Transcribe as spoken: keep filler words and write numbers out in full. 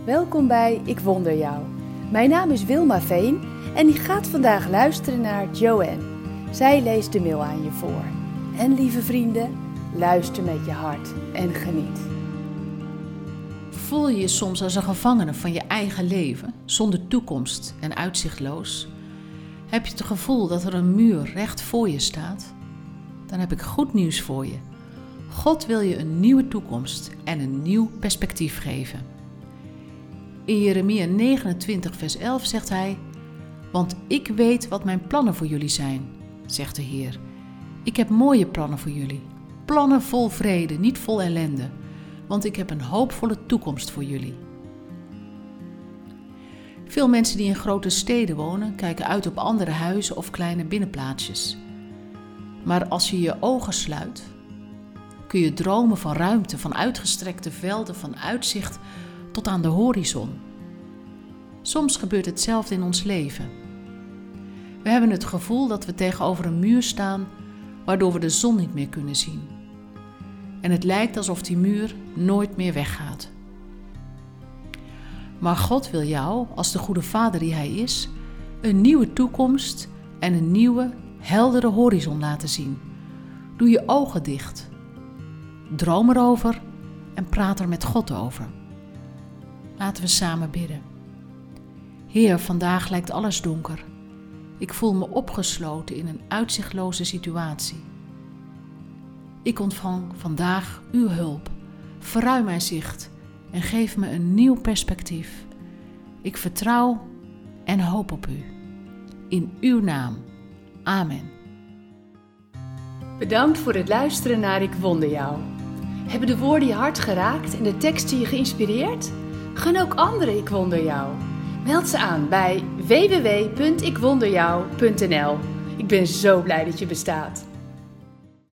welkom bij Ik Wonder Jou. Mijn naam is Wilma Veen en ik ga vandaag luisteren naar Joanne. Zij leest de mail aan je voor. En lieve vrienden, luister met je hart en geniet. Voel je je soms als een gevangene van je eigen leven, zonder toekomst en uitzichtloos? Heb je het gevoel dat er een muur recht voor je staat? Dan heb ik goed nieuws voor je. God wil je een nieuwe toekomst en een nieuw perspectief geven. In Jeremia negenentwintig vers elf zegt hij: Want ik weet wat mijn plannen voor jullie zijn, zegt de Heer. Ik heb mooie plannen voor jullie. Plannen vol vrede, niet vol ellende. Want ik heb een hoopvolle toekomst voor jullie. Veel mensen die in grote steden wonen, kijken uit op andere huizen of kleine binnenplaatsjes. Maar als je je ogen sluit, kun je dromen van ruimte, van uitgestrekte velden, van uitzicht tot aan de horizon. Soms gebeurt hetzelfde in ons leven. We hebben het gevoel dat we tegenover een muur staan, waardoor we de zon niet meer kunnen zien. En het lijkt alsof die muur nooit meer weggaat. Maar God wil jou, als de goede vader die Hij is, een nieuwe toekomst en een nieuwe, heldere horizon laten zien. Doe je ogen dicht. Droom erover en praat er met God over. Laten we samen bidden. Heer, vandaag lijkt alles donker. Ik voel me opgesloten in een uitzichtloze situatie. Ik ontvang vandaag uw hulp. Verruim mijn zicht en geef me een nieuw perspectief. Ik vertrouw en hoop op u. In uw naam. Amen. Bedankt voor het luisteren naar Ik Wonder Jou. Hebben de woorden je hart geraakt en de teksten je geïnspireerd? Gun ook anderen Ik Wonder Jou. Meld ze aan bij w w w punt ik wonder jou punt n l. Ik ben zo blij dat je bestaat.